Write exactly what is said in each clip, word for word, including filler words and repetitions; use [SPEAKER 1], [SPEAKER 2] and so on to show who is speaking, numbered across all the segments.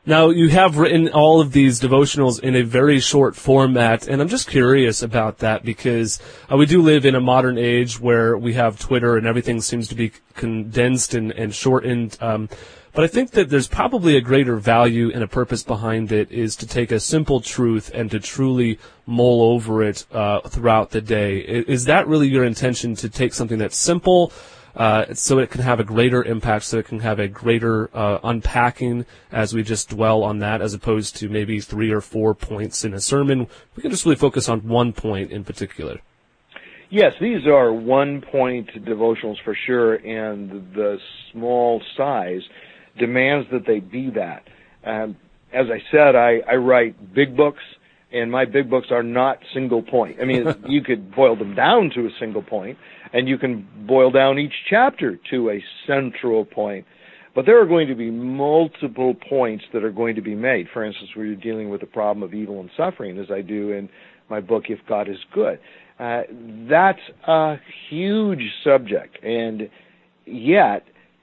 [SPEAKER 1] Now, you have written all of these devotionals in a very short format, and I'm just curious about that because uh, we do live in a modern age where we have Twitter and everything seems to be condensed and, and shortened. Um, but I think that there's probably a greater value and a purpose behind it is to take a simple truth and to truly mull over it uh, throughout the day. Is that really your intention, to take something that's simple Uh, so it can have a greater impact, so it can have a greater uh, unpacking as we just dwell on that, as opposed to maybe three or four points in a sermon? We can just really focus on one point in particular.
[SPEAKER 2] Yes, these are one-point devotionals for sure, and the small size demands that they be that. Um, as I said, I, I write big books, and my big books are not single point. I mean, you could boil them down to a single point, and you can boil down each chapter to a central point. But there are going to be multiple points that are going to be made. For instance, we're dealing with the problem of evil and suffering, as I do in my book, If God is Good. Uh, that's a huge subject, and yet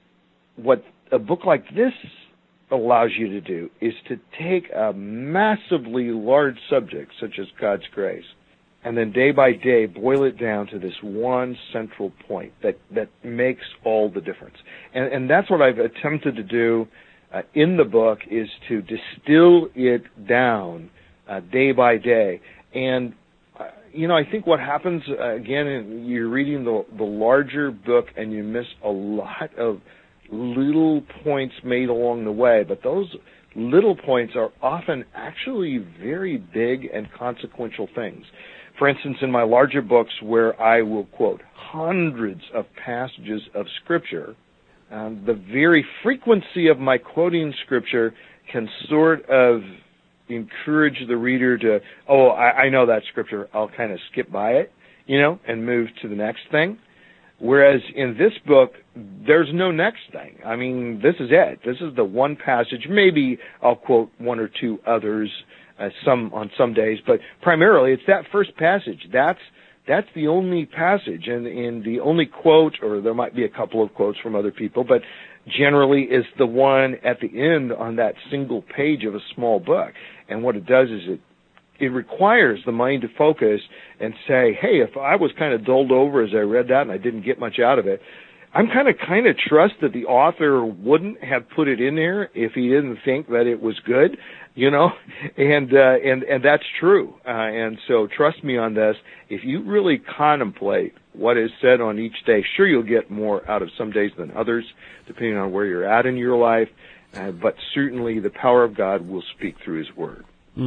[SPEAKER 2] what a book like this allows you to do is to take a massively large subject, such as God's grace, and then day by day boil it down to this one central point that, that makes all the difference. And, and that's what I've attempted to do uh, in the book, is to distill it down uh, day by day. And, uh, you know, I think what happens, uh, again, you're reading the, the larger book and you miss a lot of little points made along the way, but those little points are often actually very big and consequential things. For instance, in my larger books, where I will quote hundreds of passages of Scripture, um, the very frequency of my quoting Scripture can sort of encourage the reader to, oh, I, I know that Scripture, I'll kind of skip by it, you know, and move to the next thing. Whereas in this book, there's no next thing. I mean, this is it. This is the one passage. Maybe I'll quote one or two others uh, some on some days, but primarily it's that first passage. That's that's the only passage, and, and the only quote, or there might be a couple of quotes from other people, but generally is the one at the end on that single page of a small book. And what it does is it It requires the mind to focus and say, hey, if I was kind of dulled over as I read that and I didn't get much out of it, I'm kind of kind of trust that the author wouldn't have put it in there if he didn't think that it was good, you know, and uh, and and that's true. Uh, and so trust me on this. If you really contemplate what is said on each day, sure, you'll get more out of some days than others, depending on where you're at in your life, uh, but certainly the power of God will speak through His Word.